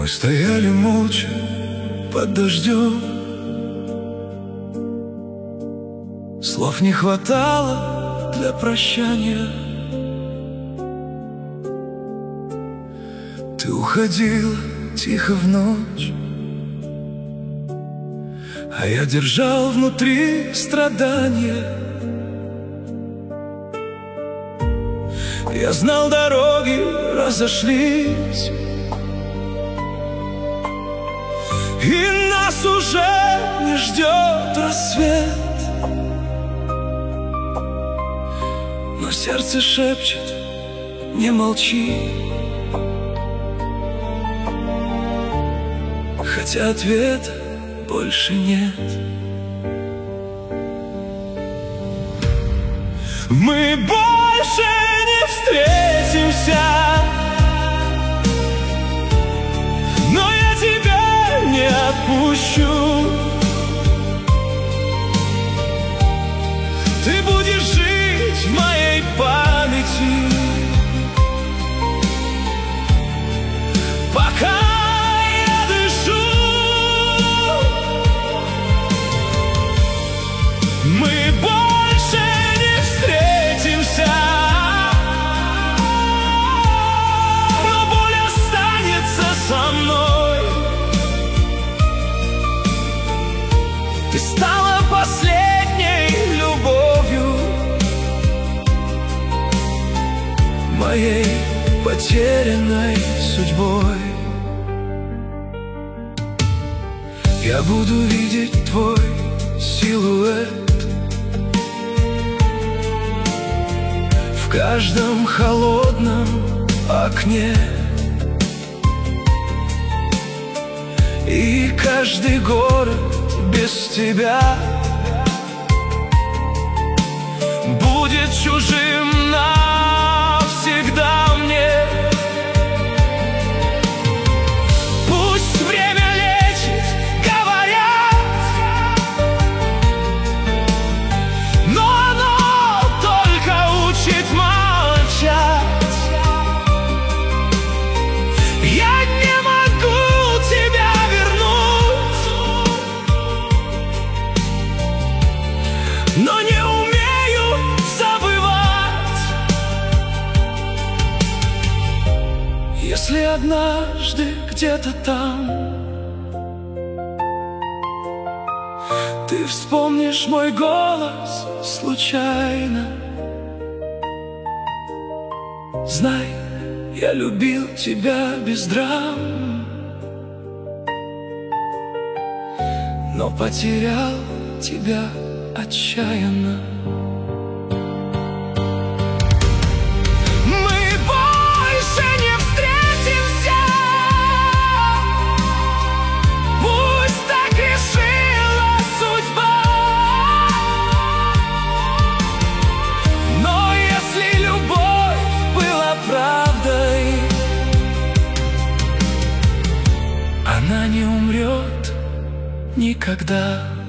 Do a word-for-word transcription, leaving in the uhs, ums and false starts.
стояли молча под дождем. Слов не хватало для прощания. Ты уходила тихо в ночь, а я держал внутри страдания. Я знал, дороги разошлись, и нас уже не ждет рассвет. Но сердце шепчет: не молчи, хотя ответа больше нет. Мы больше не встретимся, но я тебя не отпущу. Ты будешь жить в моей памяти, пока я дышу. Мы больше не встретимся, но боль останется со мной. Ты стала последней любовью, моей потерянной судьбой. Я буду видеть твой силуэт в каждом холодном окне, и каждый город без тебя будет чужим навсегда мне. Пусть время лечит, говорят, но оно только учит молчать. Я не могу тебя вернуть, но не умею забывать. Если однажды где-то там ты вспомнишь мой голос случайно, знай, я любил тебя без драм, но потерял тебя отчаянно. Мы больше не встретимся, пусть так решила судьба. Но если любовь была правдой, она не умрет никогда.